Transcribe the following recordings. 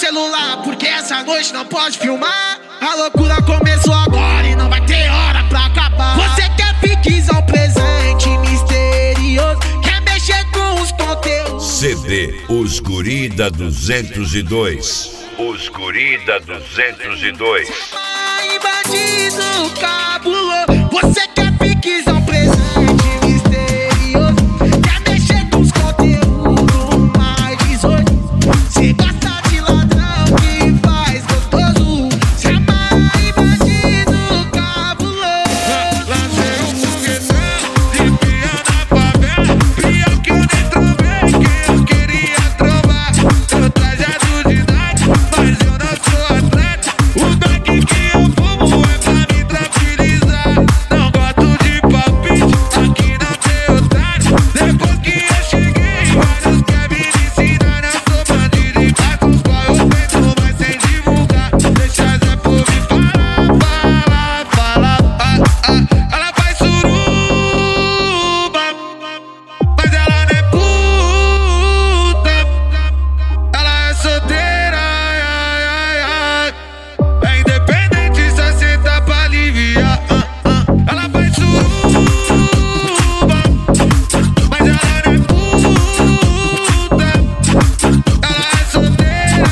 celular, porque essa noite não pode filmar. A loucura começou agora e não vai ter hora pra acabar. Você quer piquezão presente, misterioso, quer mexer com os conteúdos. CD Os Guri da 202. Os Guri da 202. Ai, bandido cabuloso, você quer piquezão presente, misterioso, quer mexer com os conteúdos mais 18. Cê gosta de ladrão que faz gostoso, se amarra, bandido cabuloso. Lancei um foguetão de pia na favela, pia que eu nem trovei, que eu queria trovar. Sou trajado de Nike, mas eu não sou atleta. O daqui que eu fumo é pra me tranquilizar. Não gosto de palpite, aqui não tem otário. Depois que eu cheguei, vários querem me ensinar. Eu sou bandido e faço os qual eu tento, mas sem divulgar. Deixa Zé por me falar. Ela faz suruba, mas ela não é puta. Ela é solteira, é independente, só senta pra aliviar. Ela faz suruba, mas ela não é puta. Ela é solteira,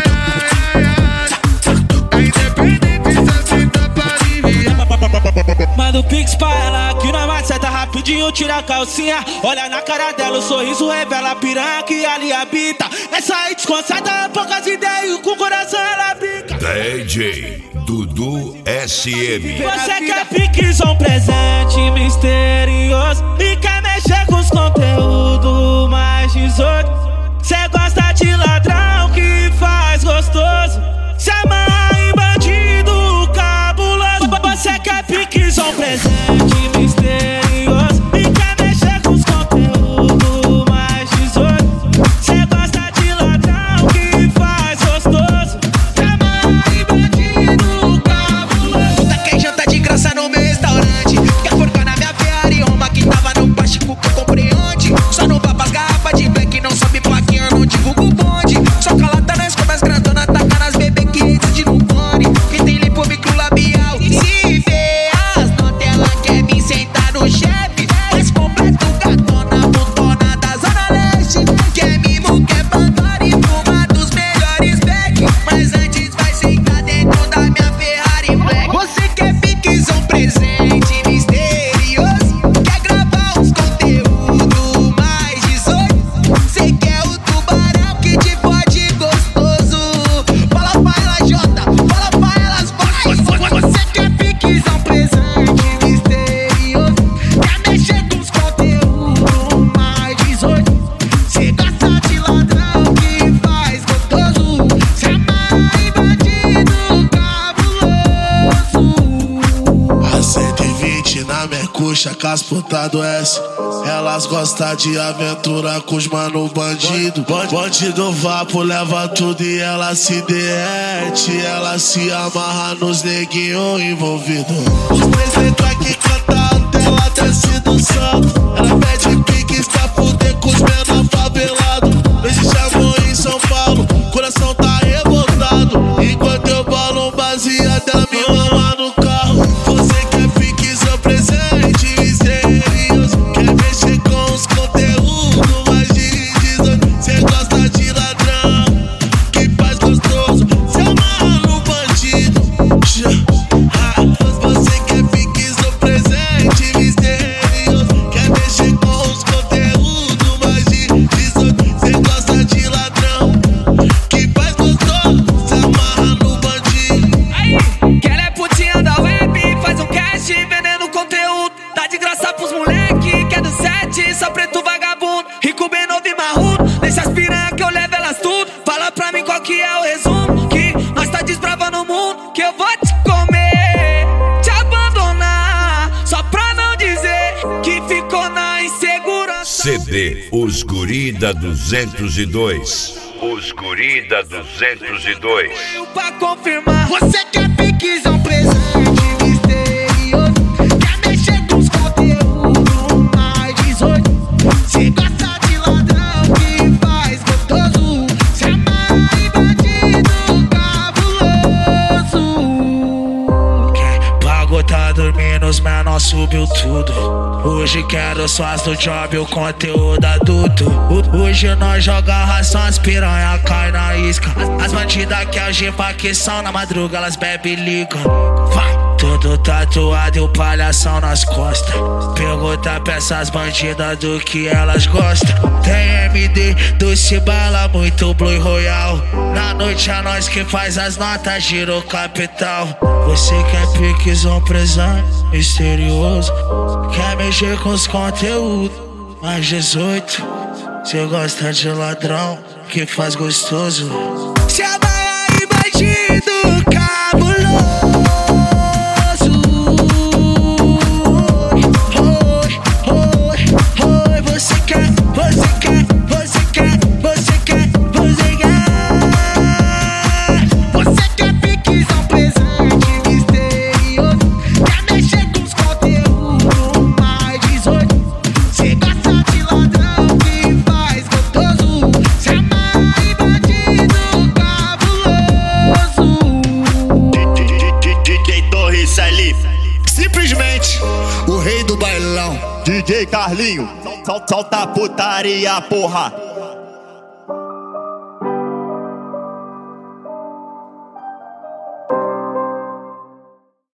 é independente, só senta pra aliviar. Manda o pix pra ela que nós maceta rapidinho, tira a calcinha. Olha na cara dela, o sorriso revela a piranha que ali habita. Essa aí desconcerta, poucas ideias, com o coração ela brinca. DJ Dudu SM. Você quer piquezão presente, misterioso, e quer mexer com os conteúdos mais 18. Cê gosta de ladrão que faz gostoso, se amarra em bandido cabuloso. Você quer piquezão presente, misterioso, e quer mexer com os conteúdos mais 18. Cê gosta de ladrão que faz gostoso, se amarra em bandido cabuloso. Puta, quem janta de graça no meu restaurante, quer forcar na minha Ferrari, uma que tava no plástico que eu comprei ontem. Só não vai pras garrafas de black, não sobe plaquinha, não divulgo o bonde. Só calata nas contas grandonas, taca nas bebê que reside no fone, que tem lipo microlabial. Se vê as notas, ela quer me sentar no chefe, mais completo gatona, botona da Zona Leste. Quer mimo, quer Pandora e fuma dos melhores back, mas antes vai sentar dentro da minha Ferrari Black. Você quer piquezão presente, misterioso, quer gravar os conteúdos mais 18. Cê quer o tubarão que te fode gostoso. Fala pra ela, Jota, fala pra elas, vai. Você quer piquezão presente, misterioso, quer mexer com os conteúdos mais 18. Cê gosta de ladrão que faz gostoso, se amarra em bandido cabuloso. A 120 na minha coxa, com as putas do S. Elas gostam de aventura com os mano bandido. Bandido vapo, leva tudo e ela se derrete. Ela se amarra nos neguinhos envolvidos. Os três letras que canta até ela desce do salto. Ela pede piques pra fuder com os menor favelado. Não existe amor em São Paulo, coração tá revoltado. Enquanto eu balo um baseado, ela me mama no carro. Você quer piquezão presente, misterioso, quer mexer com os conteúdos mais de 18. Cê gosta de ladrão que faz gostoso, se amarra no bandido. Você quer piquezão presente, misterioso, quer mexer com os conteúdos mais de 18. Cê gosta de ladrão que faz gostoso, se amarra no bandido. Aí, que ela é putinha da web, faz um cash vendendo conteúdo. Dá de graça pros moleque, que é do 7, só preto vagabundo. Rico bem novo e marrudo, deixa as piranha que eu levo elas tudo. Fala pra mim qual que é o resumo, que nós tá desbravando o mundo. Que eu vou te comer, te abandonar, só pra não dizer que ficou na insegurança. CD Os Guri da 202. Os Guri da 202. Pra confirmar, Você quer piquezão presente, misterioso, quer mexer com os conteúdos mais 18. Cê gosta de ladrão que faz gostoso, se amarra em bandido Hoje quero só as do job, o conteúdo adulto. Hoje nós joga ração, as piranha cai na isca. As bandidas que algema que são na madruga, elas bebe e ligam. Vai, tudo tatuado e o palhação nas costas. Pergunta pra essas bandidas do que elas gostam. Tem MD, doce bala, muito Blue Royal. Na noite é nós que faz as notas, gira o capital. Você quer piquezão presente, misterioso. Quer mexer com os conteúdos, mais 18. Cê gosta de ladrão, que faz gostoso. Chama aí, bandido cabuloso. Oi, você quer, você quer, você quer, você quer, você quer. Você quer piquezão presente, misterioso. Quer mexer com os conteúdos, mais 18. Cê gosta de ladrão, que faz gostoso. Chama aí, bandido cabuloso. DJ Torres ali. Simplesmente o rei do bailão. DJ Carlinho, solta a putaria, porra.